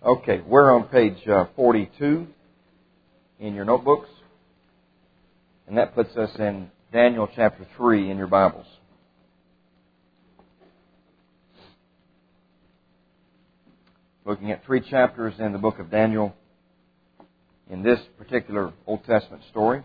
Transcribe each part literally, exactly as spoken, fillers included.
Okay, we're on page uh, forty-two in your notebooks, and that puts us in Daniel chapter three in your Bibles. Looking at three chapters in the book of Daniel in this particular Old Testament story.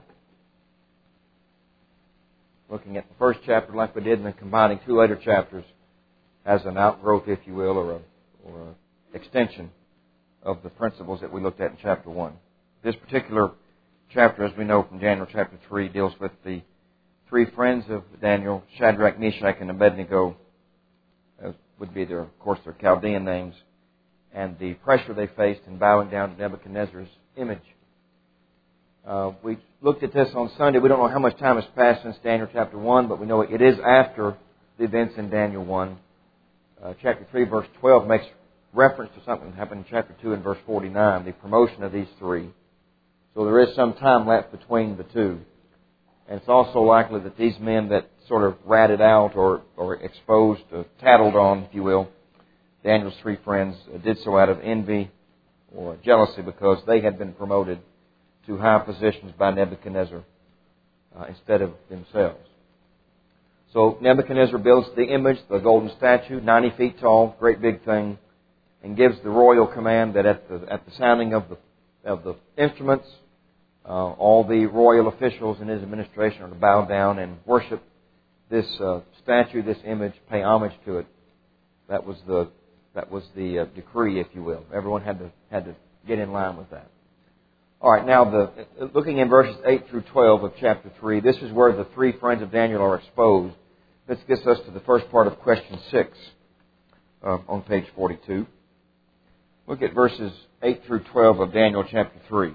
Looking at the first chapter like we did, and then combining two later chapters as an outgrowth, if you will, or a, or a extension of the principles that we looked at in chapter one. This particular chapter, as we know from Daniel chapter three, deals with the three friends of Daniel, Shadrach, Meshach, and Abednego, as would be their, of course, their Chaldean names, and the pressure they faced in bowing down to Nebuchadnezzar's image. Uh, we looked at this on Sunday. We don't know how much time has passed since Daniel chapter one, but we know it is after the events in Daniel one. Uh, chapter three, verse twelve, makes reference to something that happened in chapter two and verse forty-nine, the promotion of these three. So there is some time left between the two. And it's also likely that these men that sort of ratted out or, or exposed, uh, tattled on, if you will, Daniel's three friends, uh, did so out of envy or jealousy because they had been promoted to high positions by Nebuchadnezzar uh, instead of themselves. So Nebuchadnezzar builds the image, the golden statue, ninety feet tall, great big thing, and gives the royal command that at the at the sounding of the of the instruments, uh, all the royal officials in his administration are to bow down and worship this uh, statue, this image, pay homage to it. That was the that was the uh, decree, if you will. Everyone had to had to get in line with that. All right, now the looking in verses eight through twelve of chapter three, this is where the three friends of Daniel are exposed. This gets us to the first part of question six uh, on page forty-two. Look at verses eight through twelve of Daniel chapter three.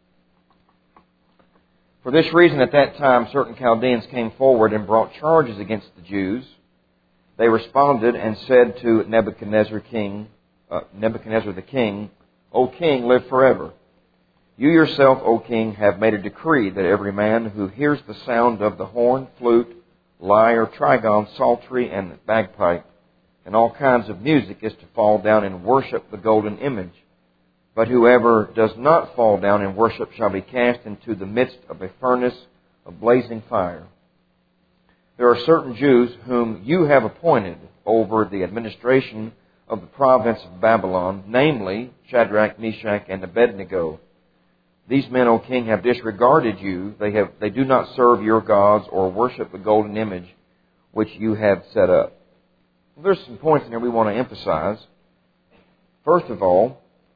For this reason, at that time, certain Chaldeans came forward and brought charges against the Jews. They responded and said to Nebuchadnezzar, king, uh, Nebuchadnezzar the king, O king, live forever. You yourself, O king, have made a decree that every man who hears the sound of the horn, flute, lyre, trigon, psaltery, and bagpipe, and all kinds of music is to fall down and worship the golden image. But whoever does not fall down and worship shall be cast into the midst of a furnace of blazing fire. There are certain Jews whom you have appointed over the administration of the province of Babylon, namely Shadrach, Meshach, and Abednego. These men, O king, have disregarded you. They have they do not serve your gods or worship the golden image which you have set up. There's some points in here we want to emphasize. First of all,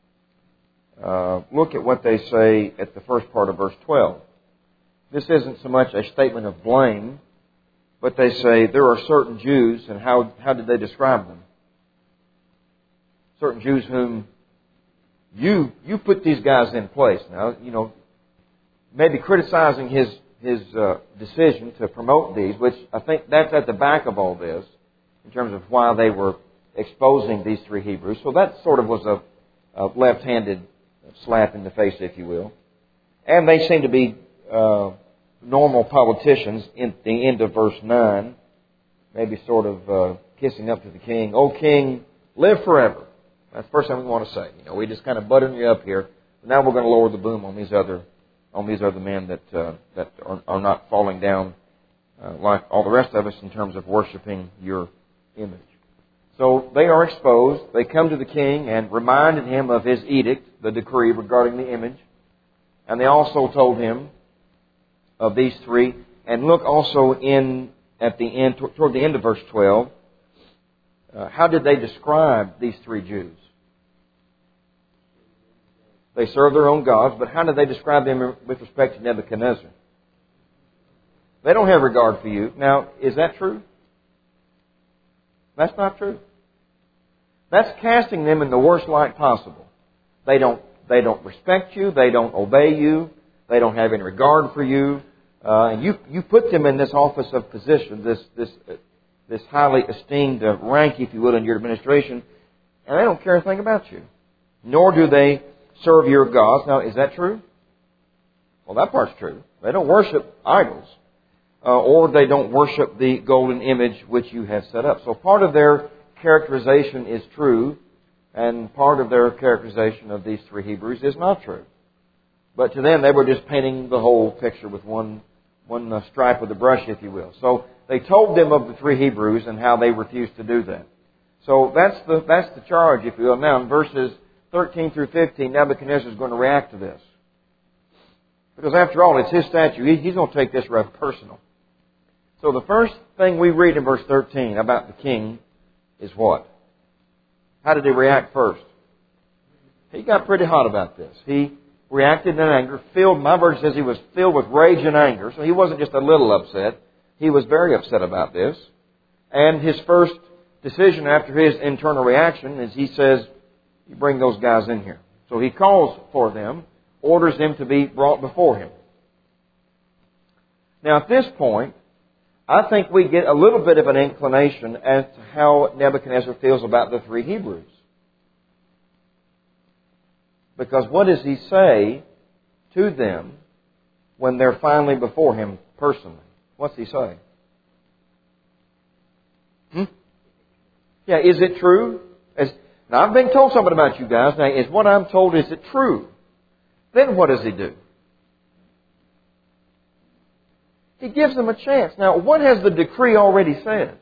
uh, look at what they say at the first part of verse twelve. This isn't so much a statement of blame, but they say there are certain Jews, and how, how did they describe them? Certain Jews whom you you put these guys in place. Now, you know, maybe criticizing his his uh, decision to promote these, which I think that's at the back of all this, in terms of why they were exposing these three Hebrews. So that sort of was a, a left-handed slap in the face, if you will. And they seem to be uh, normal politicians in the end of verse nine, maybe sort of uh, kissing up to the king. O king, live forever. That's the first thing we want to say. You know, we just kind of button you up here. But now we're going to lower the boom on these other on these other men that uh, that are, are not falling down uh, like all the rest of us in terms of worshiping your image. So they are exposed. They come to the king and reminded him of his edict, the decree regarding the image. And they also told him of these three. And look also in at the end, toward the end of verse twelve, uh, how did they describe these three Jews? They serve their own gods, but how did they describe them with respect to Nebuchadnezzar? They don't have regard for you. Now, is that true? That's not true. That's casting them in the worst light possible. They don't, they don't respect you. They don't obey you. They don't have any regard for you. Uh, and you, you put them in this office of position, this, this, uh, this highly esteemed uh, rank, if you will, in your administration, and they don't care a thing about you. Nor do they serve your gods. Now, is that true? Well, that part's true. They don't worship idols. Uh, or they don't worship the golden image which you have set up. So part of their characterization is true, And part of their characterization of these three Hebrews is not true. But to them, they were just painting the whole picture with one, one uh, stripe of the brush, if you will. So they told them of the three Hebrews and how they refused to do that. So that's the, that's the charge, if you will. Now, in verses thirteen through fifteen, Nebuchadnezzar is going to react to this. Because after all, it's his statue. He, he's going to take this rather personal. So the first thing we read in verse thirteen about the king is what? How did he react first? He got pretty hot about this. He reacted in anger, filled, my version says he was filled with rage and anger. So he wasn't just a little upset. He was very upset about this. And his first decision after his internal reaction is he says, you bring those guys in here. So he calls for them, orders them to be brought before him. Now at this point, I think we get a little bit of an inclination as to how Nebuchadnezzar feels about the three Hebrews. Because what does he say to them when they're finally before him personally? What's he say? Hmm? Yeah, is it true? As, now, I've been told something about you guys. Now, is what I'm told, is it true? Then what does he do? He gives them a chance. Now, what has the decree already said?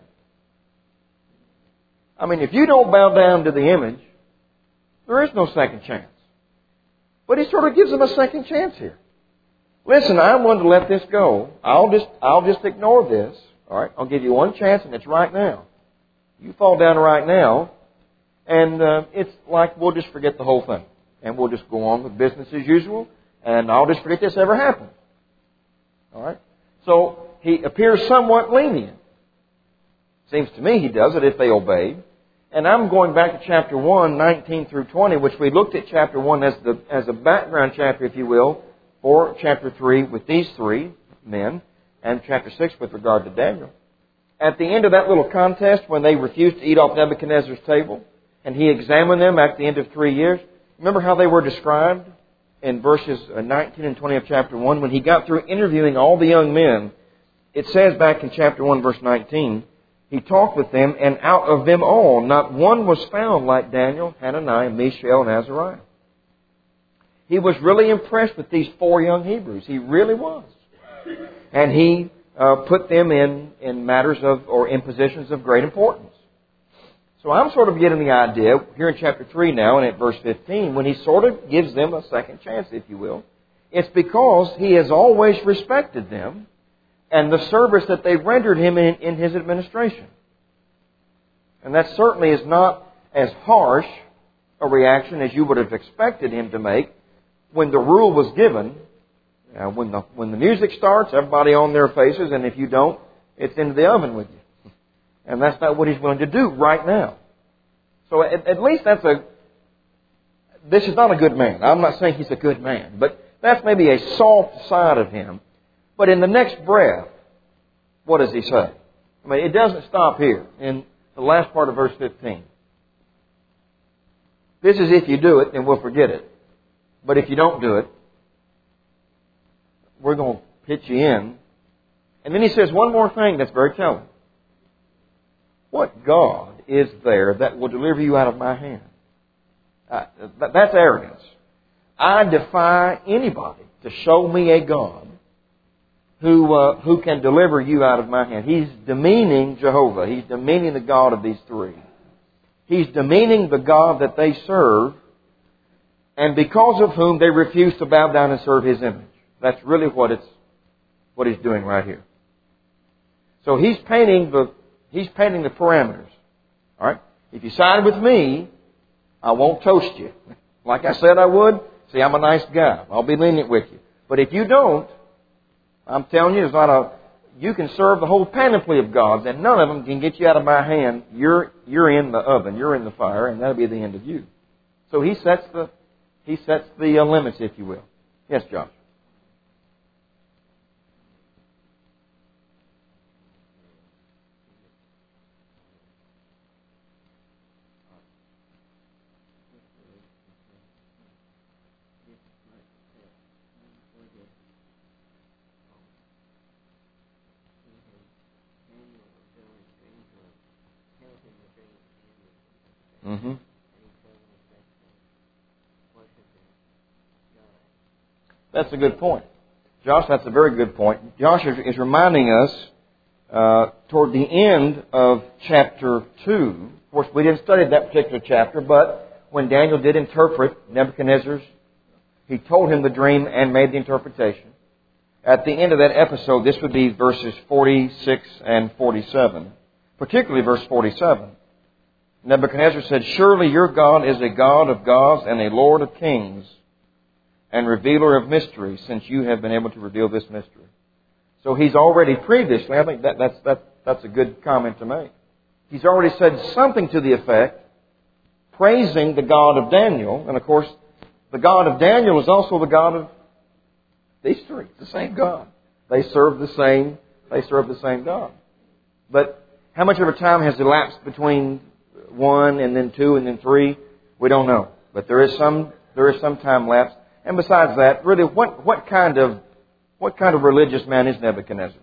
I mean, if you don't bow down to the image, there is no second chance. But he sort of gives them a second chance here. Listen, I'm willing to let this go. I'll just, I'll just ignore this. All right, I'll give you one chance, and it's right now. You fall down right now, and uh, it's like we'll just forget the whole thing, and we'll just go on with business as usual, and I'll just forget this ever happened. All right. So he appears somewhat lenient. Seems to me he does it if they obeyed. And I'm going back to chapter one, nineteen through twenty, which we looked at chapter one as the as a background chapter, if you will, for chapter three with these three men, and chapter six with regard to Daniel. At the end of that little contest, when they refused to eat off Nebuchadnezzar's table, and he examined them at the end of three years, remember how they were described in verses nineteen and twenty of chapter one? When he got through interviewing all the young men, it says back in chapter one, verse nineteen, he talked with them, and out of them all, not one was found like Daniel, Hananiah, Mishael, and Azariah. He was really impressed with these four young Hebrews. He really was. And he uh, put them in, in matters of, or in positions of great importance. So I'm sort of getting the idea, here in chapter three now, and at verse fifteen, when he sort of gives them a second chance, if you will, it's because he has always respected them and the service that they've rendered him in, in his administration. And that certainly is not as harsh a reaction as you would have expected him to make when the rule was given. Uh, when the when the music starts, everybody on their faces, and if you don't, it's into the oven with you. And that's not what he's willing to do right now. So at, at least that's a... This is not a good man. I'm not saying he's a good man, but that's maybe a soft side of him. But in the next breath, what does he say? I mean, it doesn't stop here in the last part of verse fifteen. This is if you do it, then we'll forget it. But if you don't do it, we're going to pitch you in. And then he says one more thing that's very telling. What God is there that will deliver you out of my hand? Uh, that's arrogance. I defy anybody to show me a God who uh, who can deliver you out of my hand. He's demeaning Jehovah. He's demeaning the God of these three. He's demeaning the God that they serve, and because of whom they refuse to bow down and serve His image. That's really what it's what he's doing right here. So he's painting the he's painting the parameters. All right. If you side with me, I won't toast you. Like I said I would. See, I'm a nice guy. I'll be lenient with you. But if you don't, I'm telling you, there's not a. You can serve the whole panoply of gods, and none of them can get you out of my hand. You're you're in the oven. You're in the fire, and that'll be the end of you. So he sets the he sets the uh, limits, if you will. Yes, Josh. Mm-hmm. That's a good point. Josh, that's a very good point. Josh is, is reminding us uh, toward the end of chapter two. Of course, we didn't study that particular chapter, but when Daniel did interpret Nebuchadnezzar's, he told him the dream and made the interpretation. At the end of that episode, this would be verses forty-six and forty-seven, particularly verse forty-seven. Nebuchadnezzar said, "Surely your God is a God of gods and a Lord of kings, and revealer of mysteries, since you have been able to reveal this mystery." So he's already previously, I think that, that's, that, that's a good comment to make. He's already said something to the effect, praising the God of Daniel. And of course, the God of Daniel is also the God of these three. It's the same God. They serve the same, they serve the same God. But how much of a time has elapsed between one and then two and then three? We don't know. But there is some, there is some time lapse. And besides that, really, what, what kind of what kind of religious man is Nebuchadnezzar?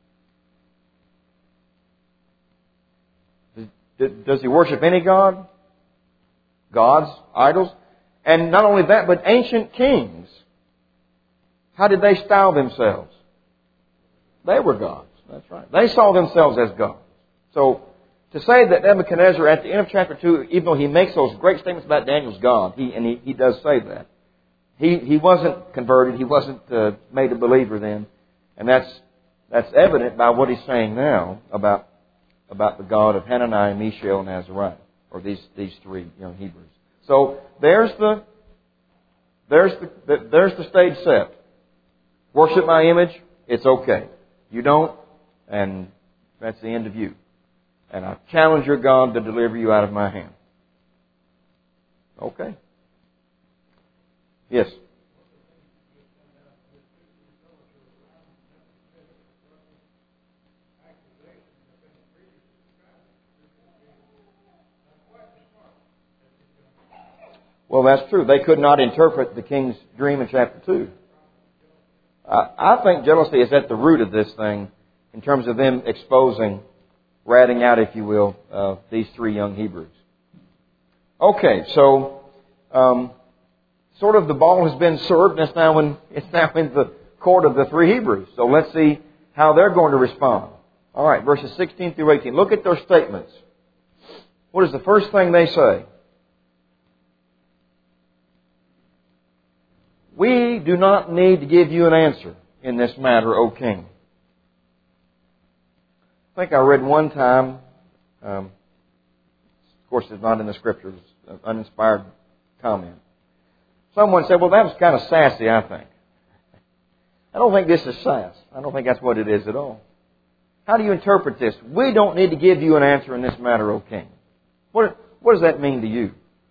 Does, does he worship any god? Gods, idols? And not only that, but ancient kings. How did they style themselves? They were gods. That's right. They saw themselves as gods. So, to say that Nebuchadnezzar, at the end of chapter two, even though he makes those great statements about Daniel's God, he, and he, he does say that, He he wasn't converted. He wasn't uh, made a believer then, and that's that's evident by what he's saying now about about the God of Hananiah, Mishael, and Azariah, or these these three young Hebrews. So there's the there's the there's the stage set. Worship my image. It's okay. You don't, and that's the end of you. And I challenge your God to deliver you out of my hand. Okay. Yes. Well, that's true. They could not interpret the king's dream in chapter two. Uh, I think jealousy is at the root of this thing in terms of them exposing, ratting out, if you will, uh, these three young Hebrews. Okay, so um, sort of the ball has been served, and it's now in it's now in the court of the three Hebrews. So let's see how they're going to respond. All right, verses sixteen through eighteen. Look at their statements. What is the first thing they say? We do not need to give you an answer in this matter, O king. I think I read one time, um, of course it's not in the Scriptures, an uninspired comment. Someone said, well, that was kind of sassy, I think. I don't think this is sass. I don't think that's what it is at all. How do you interpret this? We don't need to give you an answer in this matter, O king. What, what does that mean to you?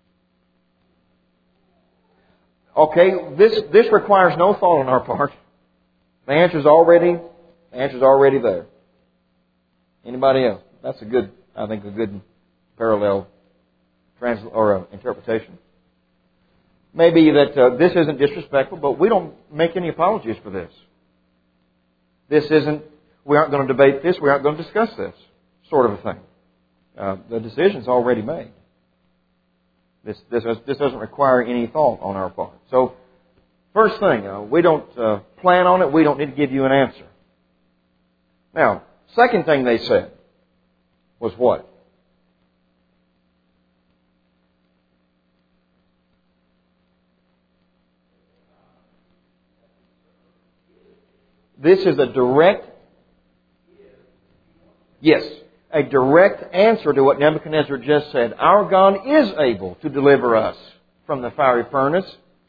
Okay, this, this requires no thought on our part. The answer's already, the answer's already there. Anybody else? That's a good, I think, a good parallel trans or uh, interpretation. Maybe that uh, this isn't disrespectful, but we don't make any apologies for this. This isn't, we aren't going to debate this, we aren't going to discuss this, sort of a thing. Uh, the decision's already made. This, this, this doesn't require any thought on our part. So, first thing, uh, we don't uh, plan on it, we don't need to give you an answer. Now, second thing they said was what? This is a direct, yes, a direct answer to what Nebuchadnezzar just said. Our God is able to deliver us from the fiery furnace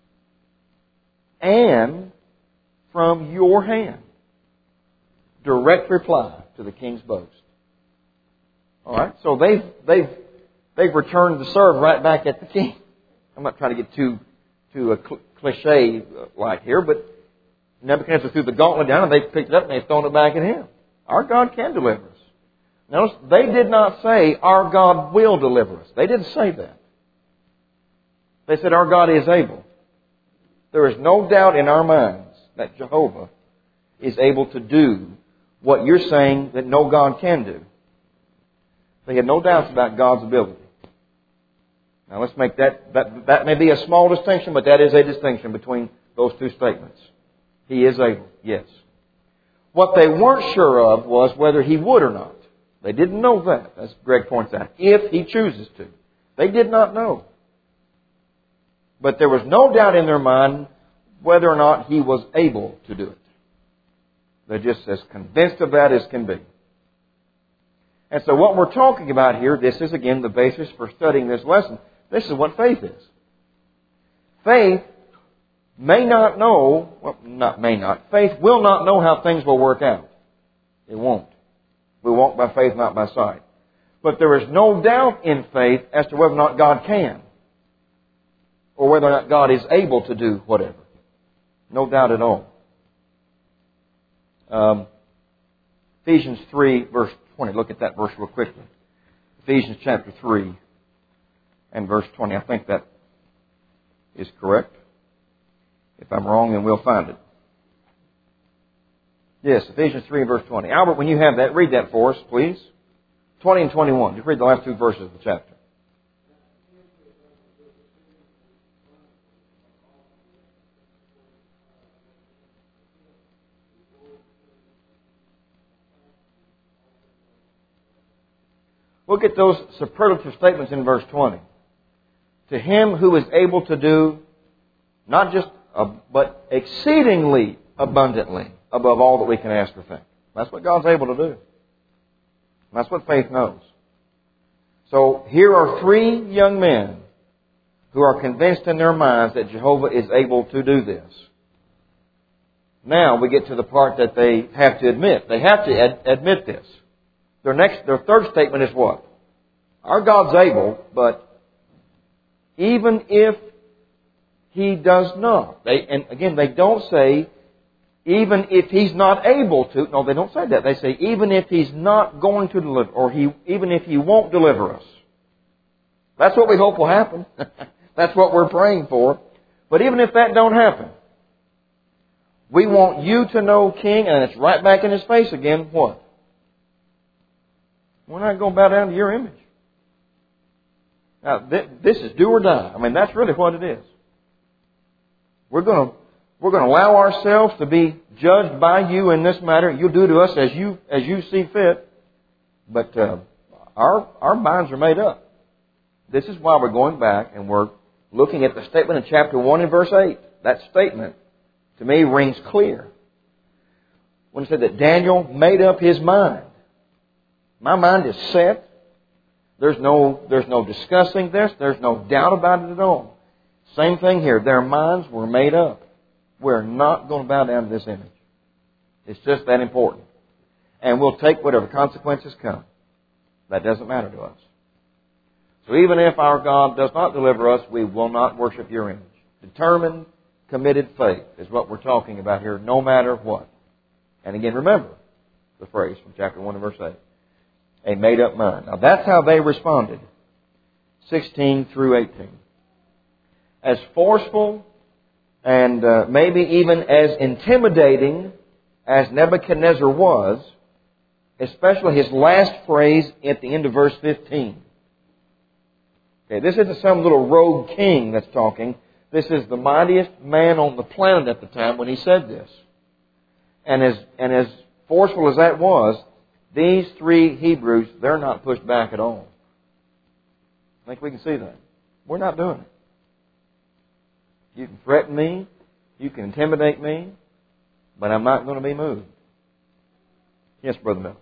and from your hand. Direct reply to the king's boast. All right, so they've they've they've returned the serve right back at the king. I'm not trying to get too too a cl- cliche like here, but Nebuchadnezzar threw the gauntlet down and they picked it up and they've thrown it back at him. Our God can deliver us. Notice, they did not say, our God will deliver us. They didn't say that. They said, our God is able. There is no doubt in our minds that Jehovah is able to do what you're saying that no God can do. They had no doubts about God's ability. Now let's make that, that, that may be a small distinction, but that is a distinction between those two statements. He is able, yes. What they weren't sure of was whether He would or not. They didn't know that, as Greg points out, if He chooses to. They did not know. But there was no doubt in their mind whether or not He was able to do it. They're just as convinced of that as can be. And so what we're talking about here, this is again the basis for studying this lesson. This is what faith is. Faith may not know, well, not may not, faith will not know how things will work out. It won't. We walk by faith, not by sight. But there is no doubt in faith as to whether or not God can, or whether or not God is able to do whatever. No doubt at all. Um, Ephesians three, verse twenty. Look at that verse real quickly. Ephesians chapter three and verse twenty. I think that is correct. If I'm wrong, then we'll find it. Yes, Ephesians three and verse twenty. Albert, when you have that, read that for us, please. twenty and twenty-one. Just read the last two verses of the chapter. Look at those superlative statements in verse twenty. To Him who is able to do not just, uh, but exceedingly abundantly above all that we can ask or think. That's what God's able to do. That's what faith knows. So here are three young men who are convinced in their minds that Jehovah is able to do this. Now we get to the part that they have to admit. They have to ad- admit this. Their next, their third statement is what? Our God's able, but even if He does not. They, and again, they don't say, even if He's not able to. No, they don't say that. They say, even if He's not going to deliver, or he, even if He won't deliver us. That's what we hope will happen. That's what we're praying for. But even if that don't happen, we want you to know, King, and it's right back in His face again, what? We're not going to bow down to your image. Now, th- this is do or die. I mean, that's really what it is. We're going to we're going to allow ourselves to be judged by you in this matter. You'll do to us as you as you see fit. But uh, our our minds are made up. This is why we're going back and we're looking at the statement in chapter one and verse eight. That statement, to me, rings clear. When it said that Daniel made up his mind. My mind is set. There's no, there's no discussing this. There's no doubt about it at all. Same thing here. Their minds were made up. We're not going to bow down to this image. It's just that important. And we'll take whatever consequences come. That doesn't matter to us. So even if our God does not deliver us, we will not worship your image. Determined, committed faith is what we're talking about here, no matter what. And again, remember the phrase from chapter one and verse eight. A made-up mind. Now that's how they responded. sixteen through eighteen. As forceful and uh, maybe even as intimidating as Nebuchadnezzar was, especially his last phrase at the end of verse fifteen. Okay, this isn't some little rogue king that's talking. This is the mightiest man on the planet at the time when he said this. And as, and as forceful as that was, these three Hebrews, they're not pushed back at all. I think we can see that. We're not doing it. You can threaten me, you can intimidate me, but I'm not going to be moved. Yes, Brother Mel.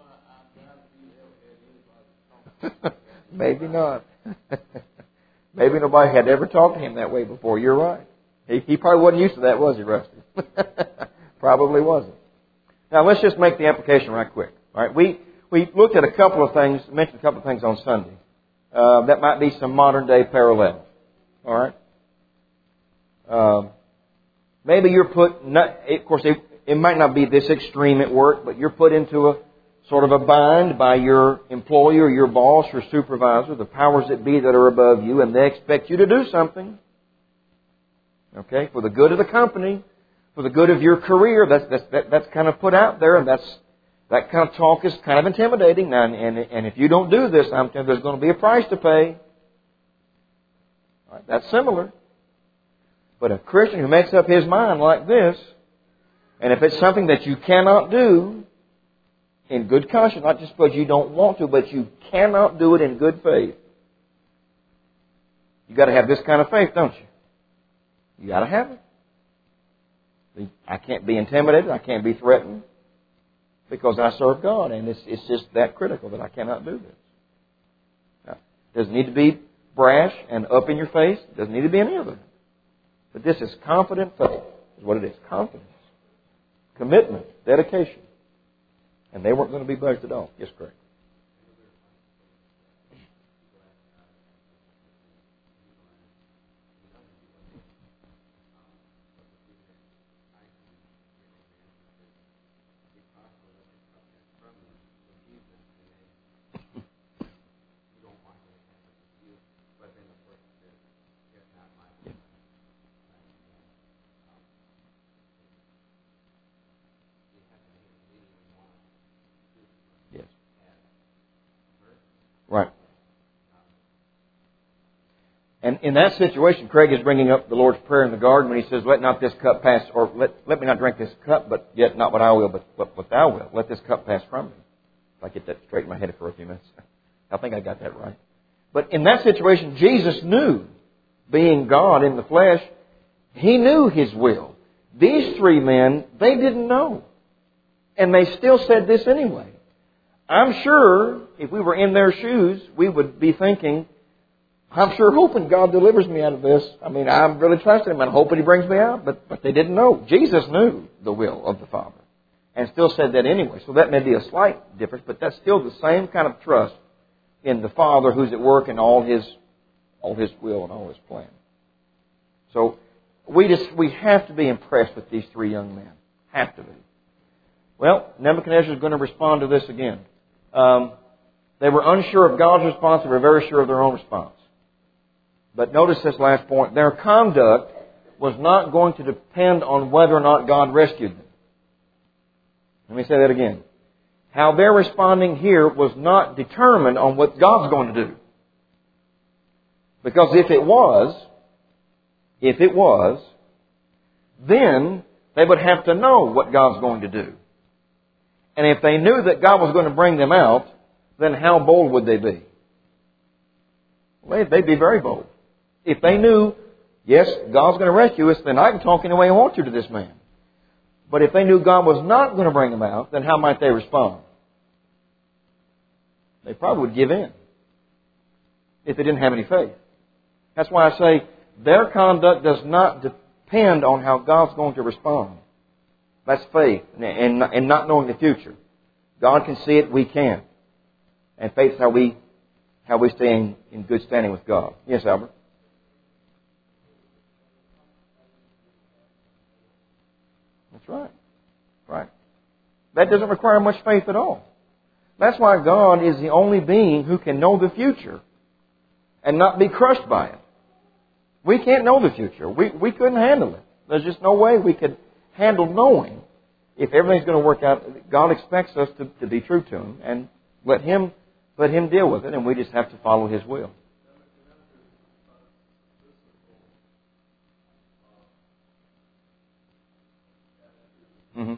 Maybe not. Maybe nobody had ever talked to him that way before. You're right. He, he probably wasn't used to that, was he, Rusty? Probably wasn't. Now, let's just make the application right quick. All right, we, we looked at a couple of things, mentioned a couple of things on Sunday. Uh, that might be some modern day parallel. All right? Um, maybe you're put, not, of course, it, it might not be this extreme at work, but you're put into a sort of a bind by your employer, your boss, your supervisor, the powers that be that are above you, and they expect you to do something. Okay? For the good of the company, for the good of your career. That's, that's, that, that's kind of put out there, and that's, that kind of talk is kind of intimidating. Now, and, and, and if you don't do this, I'm telling you, there's going to be a price to pay. All right, that's similar. But a Christian who makes up his mind like this, And if it's something that you cannot do in good conscience, not just because you don't want to, but you cannot do it in good faith, you've got to have this kind of faith, don't you? You've got to have it. I can't be intimidated. I can't be threatened because I serve God. And it's, it's just that critical that I cannot do this. Now, it doesn't need to be brash and up in your face. It doesn't need to be any of it. But this is confident faith, is what it is. Confidence. Commitment. Dedication. And they weren't going to be budged at all. Yes, correct. Right. And in that situation, Craig is bringing up the Lord's Prayer in the garden when he says, let not this cup pass, or let, let me not drink this cup, but yet not what I will, but what, what thou wilt. Let this cup pass from me. If I get that straight in my head for a few minutes. I think I got that right. But in that situation, Jesus knew, being God in the flesh, He knew His will. These three men, they didn't know. And they still said this anyway. I'm sure if we were in their shoes, we would be thinking, I'm sure hoping God delivers me out of this. I mean, I'm really trusting Him and hoping He brings me out. But, but they didn't know. Jesus knew the will of the Father and still said that anyway. So that may be a slight difference, but that's still the same kind of trust in the Father who's at work in all His, all His will and all His plan. So we just we have to be impressed with these three young men. Have to be. Well, Nebuchadnezzar is going to respond to this again. Um, they were unsure of God's response. They were very sure of their own response. But notice this last point. Their conduct was not going to depend on whether or not God rescued them. Let me say that again. How they're responding here was not determined on what God's going to do. Because if it was, if it was, then they would have to know what God's going to do. And if they knew that God was going to bring them out, then how bold would they be? Well, they'd be very bold. If they knew, yes, God's going to rescue us, then I can talk any way I want to to this man. But if they knew God was not going to bring them out, then how might they respond? They probably would give in if they didn't have any faith. That's why I say their conduct does not depend on how God's going to respond. That's faith and, and not knowing the future. God can see it, we can. And faith is how we, how we stay in, in good standing with God. Yes, Albert? That's right. Right. That doesn't require much faith at all. That's why God is the only being who can know the future and not be crushed by it. We can't know the future. We, we couldn't handle it. There's just no way we could handle knowing if everything's going to work out. God expects us to, to be true to Him and let Him let Him deal with it, and we just have to follow His will. Mm-hmm.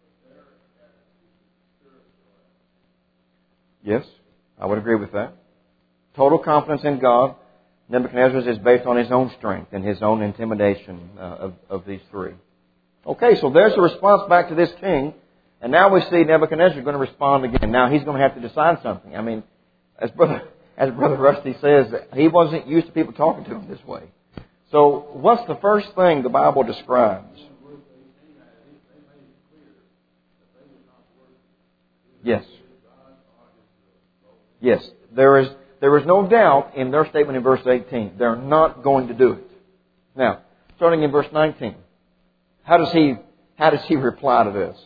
Yes, I would agree with that. Total confidence in God. Nebuchadnezzar's is based on his own strength and his own intimidation uh, of, of these three. Okay, so there's the response back to this king. And now we see Nebuchadnezzar going to respond again. Now he's going to have to decide something. I mean, as Brother, as Brother Rusty says, he wasn't used to people talking to him this way. So what's the first thing the Bible describes? Yes. Yes. There is, there is no doubt in their statement in verse eighteen. They're not going to do it. Now, starting in verse nineteen. How does he, how does he reply to this?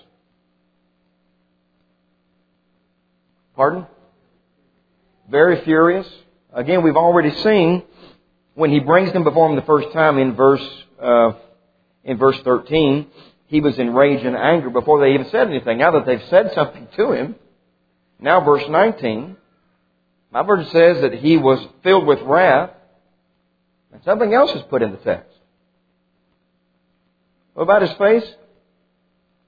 Pardon? Very furious. Again, we've already seen when he brings them before him the first time in verse uh, in verse thirteen, he was in rage and anger before they even said anything. Now that they've said something to him, now verse nineteen, my version says that he was filled with wrath, and something else is put in the text. What about his face?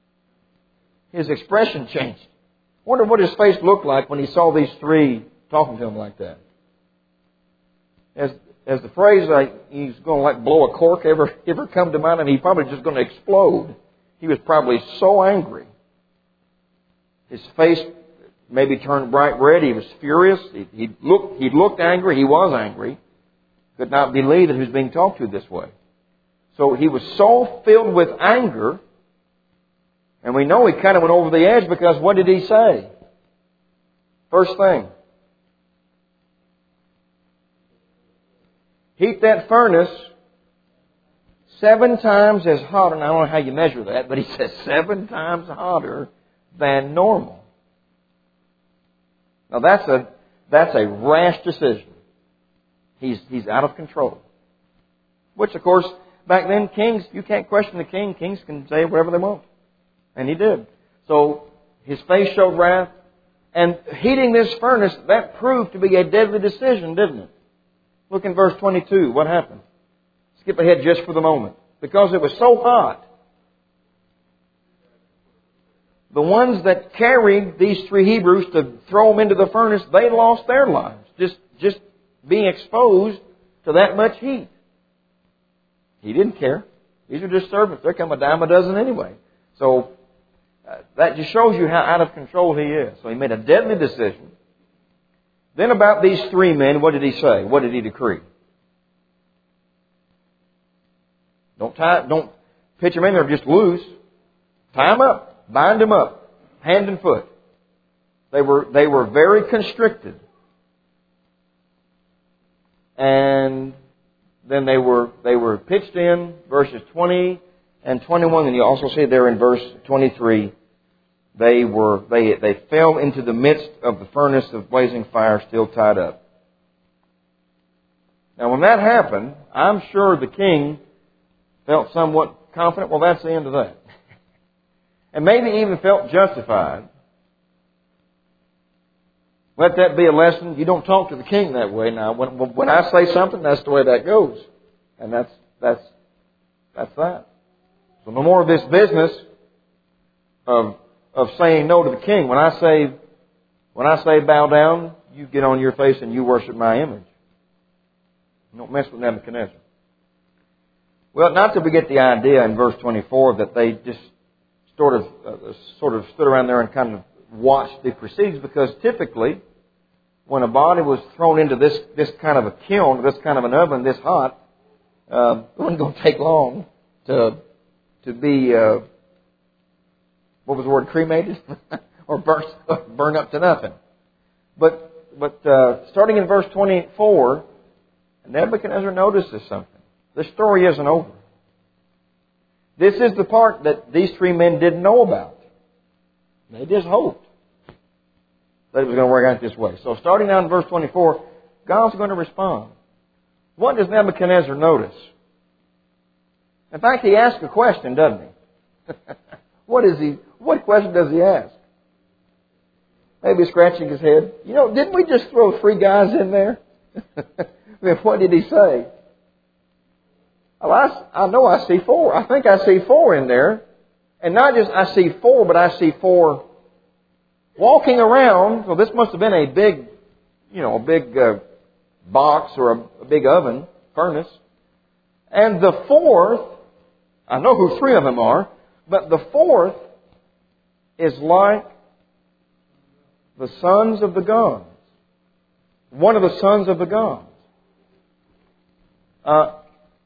his expression changed. I wonder what his face looked like when he saw these three talking to him like that. As as the phrase like he's going to like blow a cork ever ever come to mind, and he's probably just going to explode. He was probably so angry. His face maybe turned bright red. He was furious. He, he looked he looked angry. He was angry. Could not believe that he was being talked to this way. So he was so filled with anger. And we know he kind of went over the edge because what did he say? First thing. Heat that furnace seven times as hot. And I don't know how you measure that, but he says seven times hotter than normal. Now that's a that's a rash decision. He's he's out of control. Which, of course, back then, kings, you can't question the king. Kings can say whatever they want. And he did. So his face showed wrath. And heating this furnace, that proved to be a deadly decision, didn't it? Look in verse twenty-two. What happened? Skip ahead just for the moment. Because it was so hot, the ones that carried these three Hebrews to throw them into the furnace, they lost their lives. Just, just being exposed to that much heat. He didn't care. These are just servants. They're come a dime a dozen anyway. So uh, that just shows you how out of control he is. So he made a deadly decision. Then about these three men, what did he say? What did he decree? Don't tie, don't pitch them in there just loose. Tie them up. Bind them up. Hand and foot. They were, they were very constricted. And then they were they were pitched in, verses twenty and twenty-one, and you also see there in verse twenty-three, they were they they fell into the midst of the furnace of blazing fire, still tied up. Now, when that happened, I'm sure the king felt somewhat confident. Well, that's the end of that, and maybe even felt justified. Let that be a lesson. You don't talk to the king that way. Now, when, when I say something, that's the way that goes. And that's, that's, that's that. So no more of this business of, of saying no to the king. When I say, when I say bow down, you get on your face and you worship my image. You don't mess with Nebuchadnezzar. Well, not to forget the idea in verse twenty-four that they just sort of, uh, sort of stood around there and kind of watched the proceedings, because typically when a body was thrown into this, this kind of a kiln, this kind of an oven, this hot, uh, it wasn't going to take long to to be, uh, what was the word, cremated? or burnt, burn up to nothing. But but uh, starting in verse twenty-four, Nebuchadnezzar notices something. The story isn't over. This is the part that these three men didn't know about. They just hoped that it was going to work out this way. So starting now in verse twenty-four, God's going to respond. What does Nebuchadnezzar notice? In fact, he asks a question, doesn't he? What is he? What question does he ask? Maybe scratching his head. You know, didn't we just throw three guys in there? I mean, what did he say? Well, I, I know I see four. I think I see four in there. And not just I see four, but I see four walking around. So this must have been a big, you know, a big uh, box or a, a big oven, furnace. And the fourth, I know who three of them are, but the fourth is like the sons of the gods. One of the sons of the gods. Uh,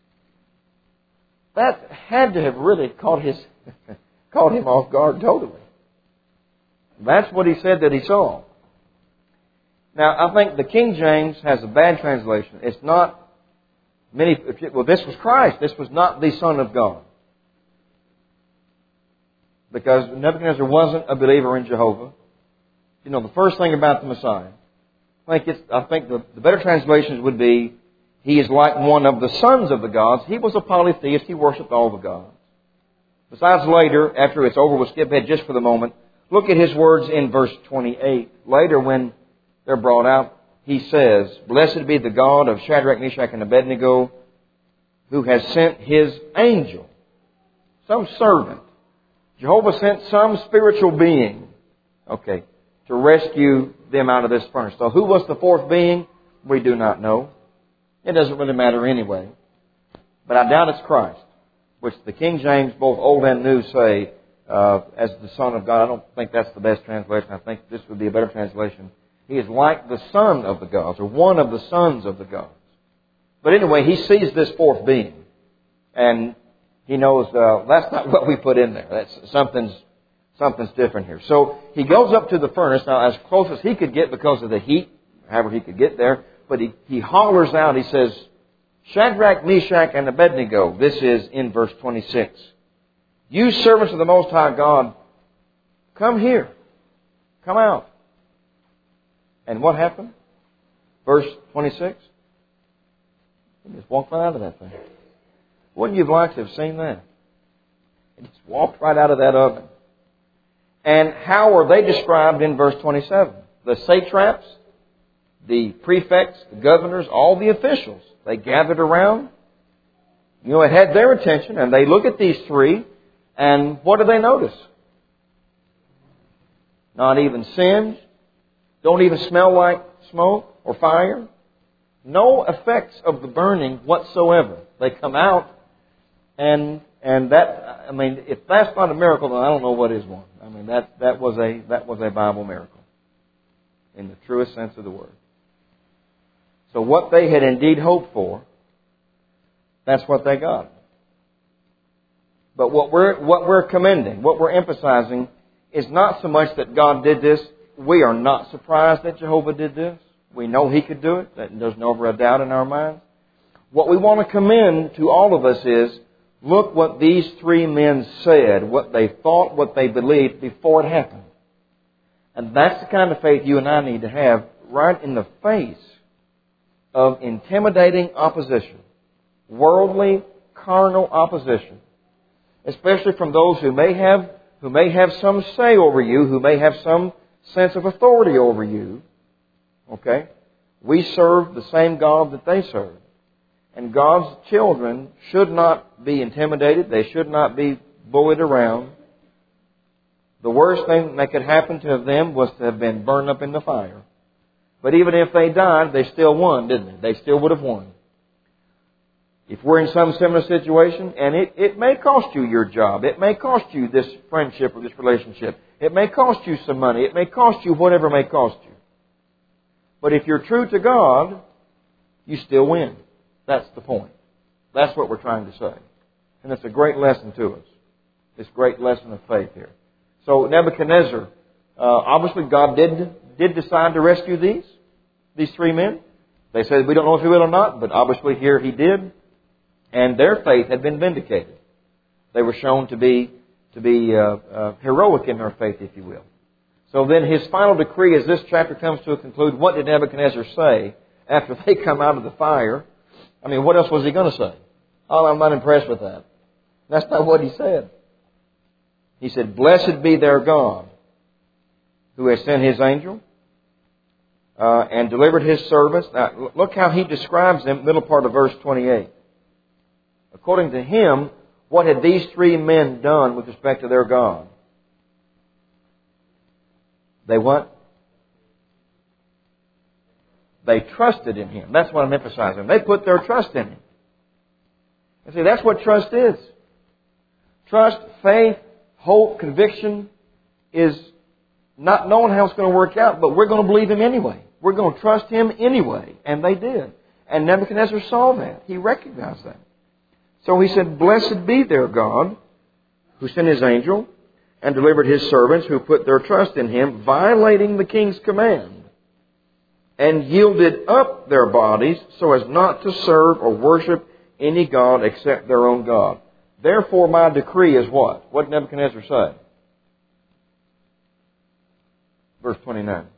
that had to have really caught his... caught him off guard totally. That's what he said that he saw. Now, I think the King James has a bad translation. It's not many. Well, this was Christ. This was not the Son of God. Because Nebuchadnezzar wasn't a believer in Jehovah. You know, the first thing about the Messiah. I think, it's, I think the, the better translations would be, he is like one of the sons of the gods. He was a polytheist. He worshipped all the gods. Besides later, after it's over, we'll skip ahead just for the moment. Look at his words in verse twenty-eight. Later, when they're brought out, he says, "Blessed be the God of Shadrach, Meshach, and Abednego, who has sent his angel," some servant, Jehovah sent some spiritual being, okay, to rescue them out of this furnace. So who was the fourth being? We do not know. It doesn't really matter anyway. But I doubt it's Christ, which the King James, both Old and New, say uh, as the Son of God. I don't think that's the best translation. I think this would be a better translation. He is like the Son of the gods, or one of the sons of the gods. But anyway, he sees this fourth being. And he knows uh, that's not what we put in there. That's something's something's different here. So he goes up to the furnace, now as close as he could get because of the heat, however he could get there. But he, he hollers out, he says, Shadrach, Meshach, and Abednego. This is in verse twenty-six. You servants of the Most High God, come here. Come out. And what happened? Verse twenty-six. He just walked right out of that thing. Wouldn't you have liked to have seen that? He just walked right out of that oven. And how are they described in verse twenty-seven? The satraps, the prefects, the governors, all the officials. They gathered around. You know, it had their attention, and they look at these three, and what do they notice? Not even singed. Don't even smell like smoke or fire. No effects of the burning whatsoever. They come out, and and that, I mean, if that's not a miracle, then I don't know what is one. I mean, that that was a that was a Bible miracle in the truest sense of the word. So what they had indeed hoped for, that's what they got. But what we're what we're commending, what we're emphasizing, is not so much that God did this. We are not surprised that Jehovah did this. We know He could do it. There's never a doubt in our minds. What we want to commend to all of us is, look what these three men said, what they thought, what they believed before it happened. And that's the kind of faith you and I need to have right in the face of intimidating opposition. Worldly, carnal opposition. Especially from those who may have who may have some say over you, who may have some sense of authority over you. Okay? We serve the same God that they serve. And God's children should not be intimidated. They should not be bullied around. The worst thing that could happen to them was to have been burned up in the fire. But even if they died, they still won, didn't they? They still would have won. If we're in some similar situation, and it, it may cost you your job, it may cost you this friendship or this relationship, it may cost you some money, it may cost you whatever it may cost you. But if you're true to God, you still win. That's the point. That's what we're trying to say. And it's a great lesson to us. This great lesson of faith here. So Nebuchadnezzar, uh, obviously God did did decide to rescue these, these three men. They said, we don't know if He will or not, but obviously here He did. And their faith had been vindicated. They were shown to be to be uh, uh, heroic in their faith, if you will. So then his final decree, as this chapter comes to a conclude, what did Nebuchadnezzar say after they come out of the fire? I mean, what else was he going to say? Oh, I'm not impressed with that. That's not what he said. He said, blessed be their God, who has sent His angel uh, and delivered His servants. Now, look how he describes them, middle part of verse twenty-eight. According to him, what had these three men done with respect to their God? They what? They trusted in Him. That's what I'm emphasizing. They put their trust in Him. And see, that's what trust is. Trust, faith, hope, conviction is not knowing how it's going to work out, but we're going to believe Him anyway. We're going to trust Him anyway. And they did. And Nebuchadnezzar saw that. He recognized that. So he said, blessed be their God, who sent His angel and delivered His servants who put their trust in Him, violating the king's command, and yielded up their bodies so as not to serve or worship any god except their own God. Therefore my decree is what? What did Nebuchadnezzar say? Verse twenty-nine.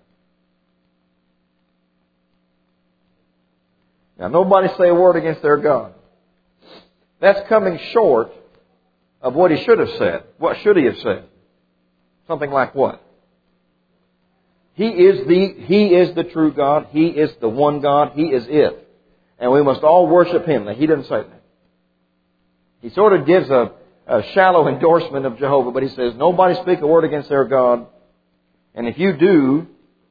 Now nobody say a word against their God. That's coming short of what he should have said. What should he have said? Something like what? He is the He is the true God. He is the one God. He is it. And we must all worship Him. Now, he doesn't say that. He sort of gives a, a shallow endorsement of Jehovah, but he says, nobody speak a word against their God. And if you do,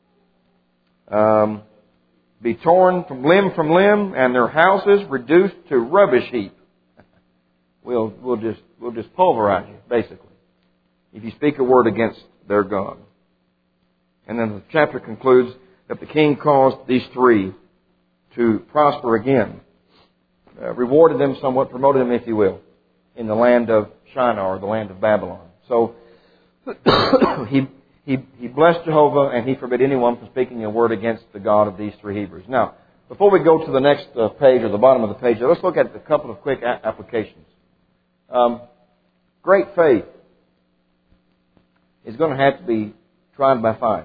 um, be torn from limb from limb, and their houses reduced to rubbish heap. We'll we'll just we'll just pulverize you, basically, if you speak a word against their God. And then the chapter concludes that the king caused these three to prosper again, uh, rewarded them somewhat, promoted them, if you will, in the land of Shinar, the land of Babylon. So he he he blessed Jehovah, and he forbid anyone from speaking a word against the God of these three Hebrews. Now, before we go to the next uh, page, or the bottom of the page, let's look at a couple of quick a- applications. Um, great faith is going to have to be tried by fire.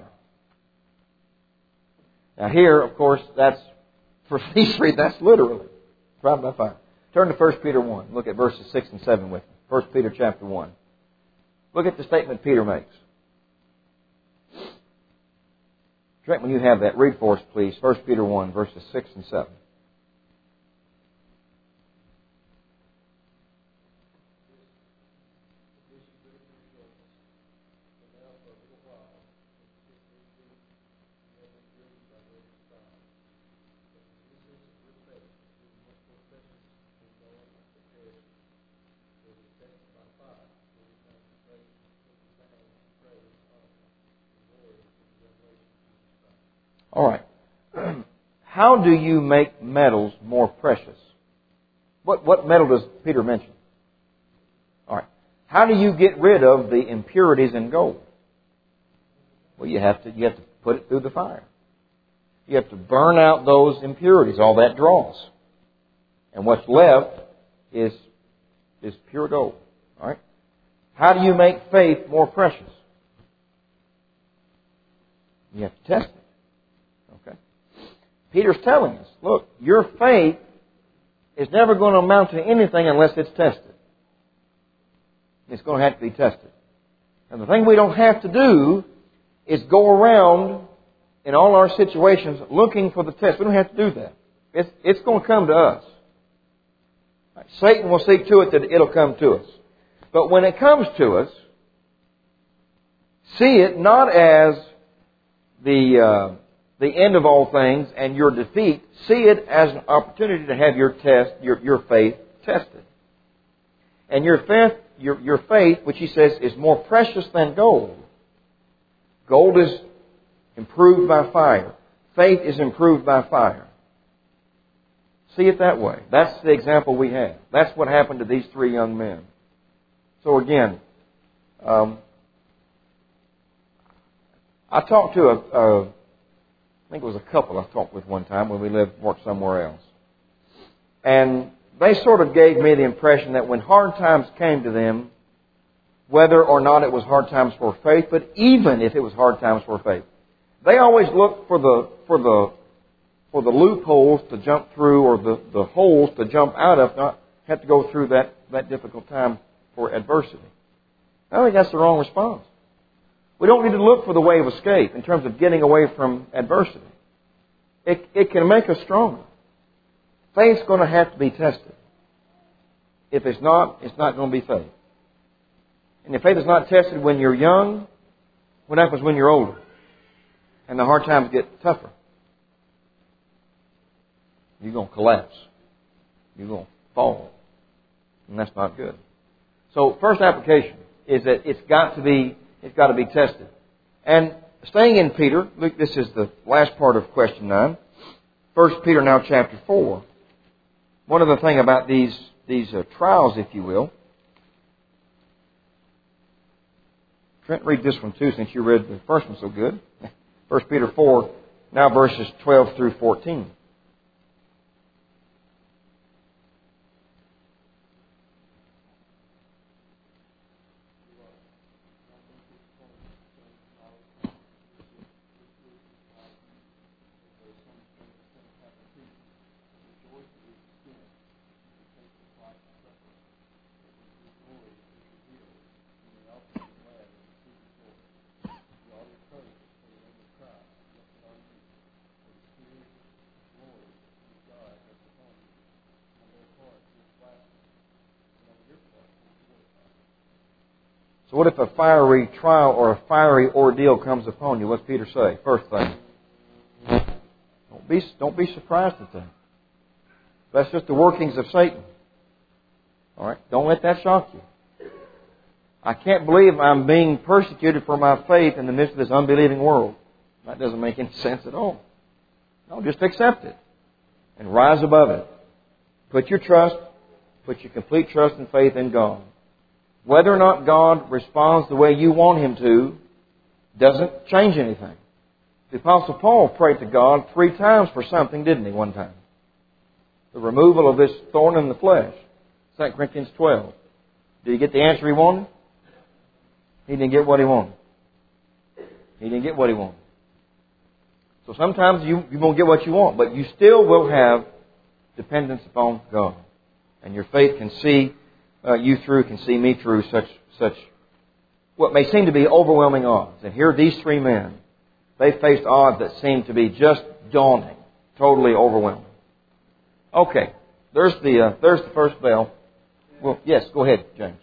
Now here, of course, that's, for these three, that's literally tried by fire. Turn to First Peter one. Look at verses six and seven with me. First Peter chapter one. Look at the statement Peter makes. Trent, when you have that, read for us, please. First Peter one, verses six and seven. All right. How do you make metals more precious? What what metal does Peter mention? All right. How do you get rid of the impurities in gold? Well, you have to you have to put it through the fire. You have to burn out those impurities, all that dross, and what's left is is pure gold. All right. How do you make faith more precious? You have to test it. Peter's telling us, look, your faith is never going to amount to anything unless it's tested. It's going to have to be tested. And the thing we don't have to do is go around in all our situations looking for the test. We don't have to do that. It's, it's going to come to us. Satan will see to it that it'll come to us. But when it comes to us, see it not as the... Uh, the end of all things and your defeat. See it as an opportunity to have your test, your, your faith tested. And your faith, your, your faith, which he says is more precious than gold. Gold is improved by fire. Faith is improved by fire. See it that way. That's the example we have. That's what happened to these three young men. So again, um, I talked to a, a I think it was a couple I talked with one time when we lived, worked somewhere else. And they sort of gave me the impression that when hard times came to them, whether or not it was hard times for faith, but even if it was hard times for faith, they always looked for the for the for the loopholes to jump through, or the, the holes to jump out of, not have to go through that, that difficult time for adversity. I think that's the wrong response. We don't need to look for the way of escape in terms of getting away from adversity. It, it can make us stronger. Faith's going to have to be tested. If it's not, it's not going to be faith. And if faith is not tested when you're young, what happens when you're older? And the hard times get tougher. You're going to collapse. You're going to fall. And that's not good. So first application is that it's got to be It's got to be tested. And staying in Peter, look, this is the last part of question nine. First Peter now chapter four. One other thing about these, these uh, trials, if you will. Trent, read this one too, since you read the first one so good. First Peter four, now verses twelve through fourteen. So what if a fiery trial or a fiery ordeal comes upon you? What's Peter say? First thing, don't be, don't be surprised at that. That's just the workings of Satan. All right? Don't let that shock you. I can't believe I'm being persecuted for my faith in the midst of this unbelieving world. That doesn't make any sense at all. No, just accept it and rise above it. Put your trust, put your complete trust and faith in God. Whether or not God responds the way you want Him to doesn't change anything. The Apostle Paul prayed to God three times for something, didn't he, one time? The removal of this thorn in the flesh. Second Corinthians twelve. Did he get the answer he wanted? He didn't get what he wanted. He didn't get what he wanted. So sometimes you, you won't get what you want, but you still will have dependence upon God. And your faith can see uh, you through, can see me through such, such what may seem to be overwhelming odds. And here these three men, they faced odds that seemed to be just daunting, totally overwhelming. Okay, there's the, uh, there's the first bell. Well, yes, go ahead, James.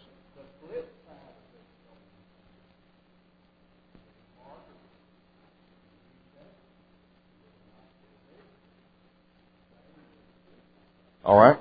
All right.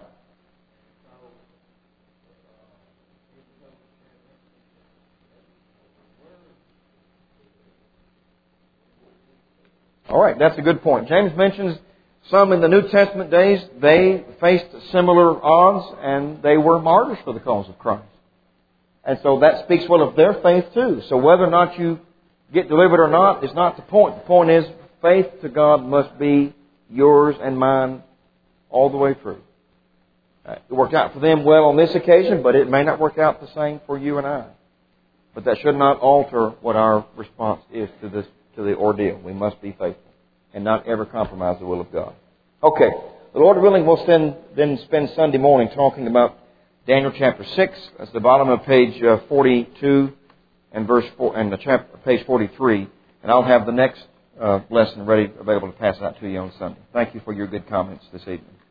All right, that's a good point. James mentions some in the New Testament days, they faced similar odds and they were martyrs for the cause of Christ. And so that speaks well of their faith too. So whether or not you get delivered or not is not the point. The point is faith to God must be yours and mine all the way through. It worked out for them well on this occasion, but it may not work out the same for you and I. But that should not alter what our response is to this, to the ordeal. We must be faithful and not ever compromise the will of God. Okay, the Lord willing, we'll spend, then spend Sunday morning talking about Daniel chapter six. That's the bottom of page uh, forty-two and verse four, and the chapter page forty-three. And I'll have the next uh, lesson ready, available to pass out to you on Sunday. Thank you for your good comments this evening.